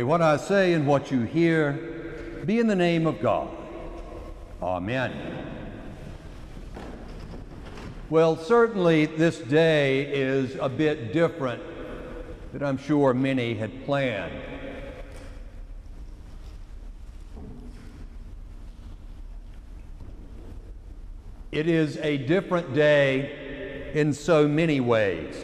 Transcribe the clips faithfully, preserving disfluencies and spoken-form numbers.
May what I say and what you hear be in the name of God. Amen. Well, certainly this day is a bit different than I'm sure many had planned. It is a different day in so many ways.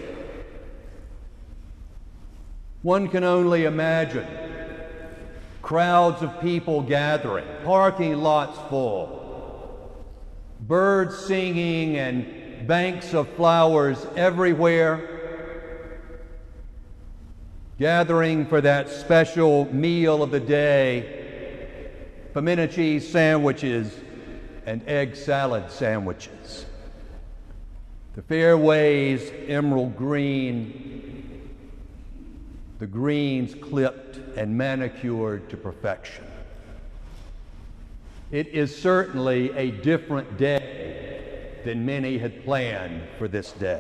One can only imagine crowds of people gathering, parking lots full, birds singing and banks of flowers everywhere, gathering for that special meal of the day, pimento cheese sandwiches and egg salad sandwiches. The fairways emerald green, the greens clipped and manicured to perfection. It is certainly a different day than many had planned for this day.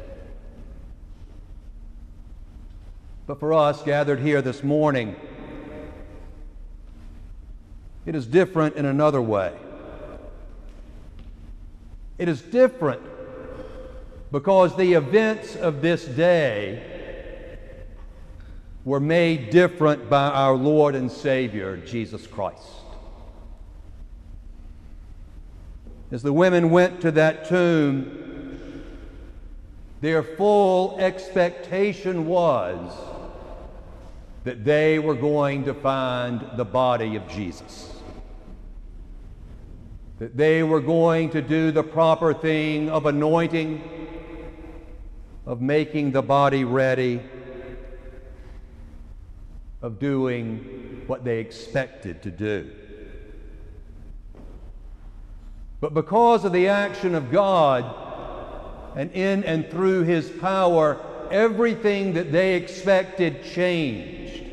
But for us gathered here this morning, it is different in another way. It is different because the events of this day were made different by our Lord and Savior, Jesus Christ. As the women went to that tomb, their full expectation was that they were going to find the body of Jesus. That they were going to do the proper thing of anointing, of making the body ready, of doing what they expected to do. But because of the action of God, and in and through His power, everything that they expected changed.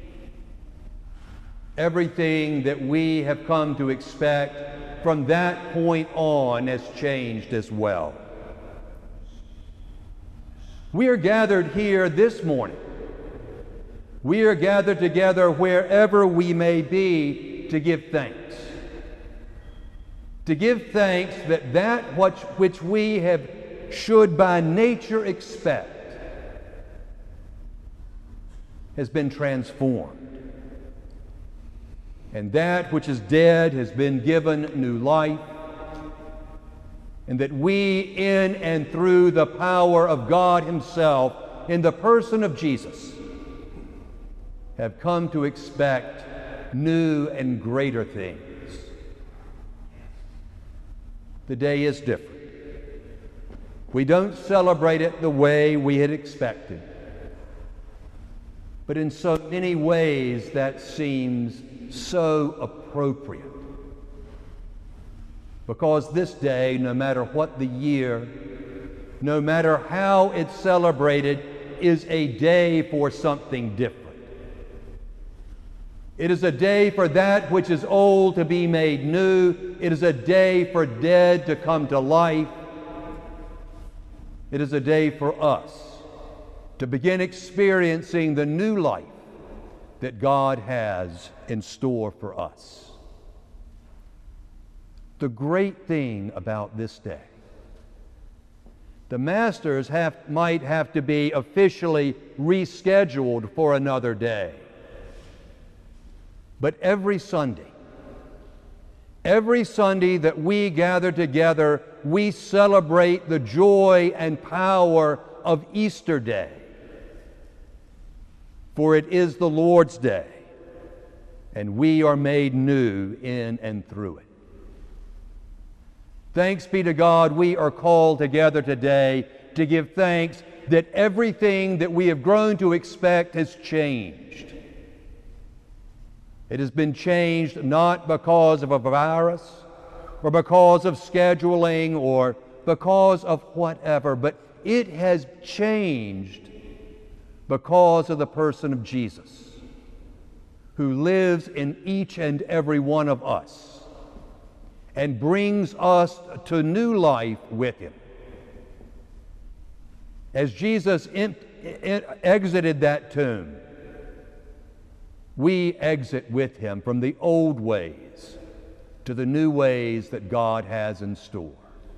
Everything that we have come to expect from that point on has changed as well. We are gathered here this morning. We are gathered together wherever we may be to give thanks. To give thanks that that which, which we have should by nature expect has been transformed. And that which is dead has been given new life, and that we, in and through the power of God Himself, in the person of Jesus, have come to expect new and greater things. The day is different. We don't celebrate it the way we had expected, but in so many ways that seems so appropriate. Because this day, no matter what the year, no matter how it's celebrated, is a day for something different. It is a day for that which is old to be made new. It is a day for dead to come to life. It is a day for us to begin experiencing the new life that God has in store for us. The great thing about this day, the Masters have, might have to be officially rescheduled for another day. But every Sunday, every Sunday that we gather together, we celebrate the joy and power of Easter Day. For it is the Lord's Day, and we are made new in and through it. Thanks be to God, we are called together today to give thanks that everything that we have grown to expect has changed. It has been changed not because of a virus, or because of scheduling, or because of whatever, but it has changed because of the person of Jesus, who lives in each and every one of us and brings us to new life with Him. As Jesus in, in, exited that tomb, we exit with him from the old ways to the new ways that God has in store.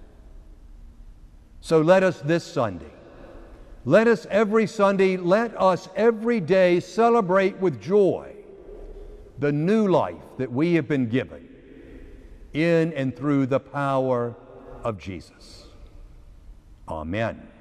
So let us this Sunday, let us every Sunday, let us every day celebrate with joy the new life that we have been given in and through the power of Jesus. Amen.